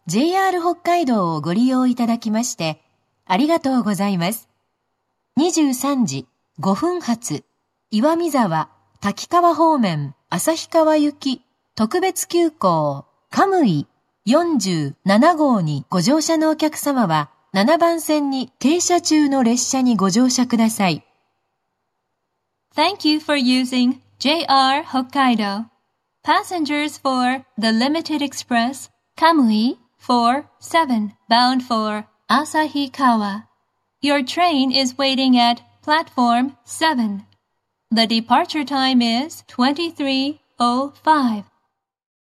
JR 北海道をご利用いただきまして、ありがとうございます。23時5分発、岩見沢、滝川方面、旭川行き、特別急行、カムイ47号にご乗車のお客様は、7番線に停車中の列車にご乗車ください。 Thank you for using JR Hokkaido. Passengers for the Limited Express Kamui 47 bound for Asahikawa. Your train is waiting at platform 7. The departure time is 23:05.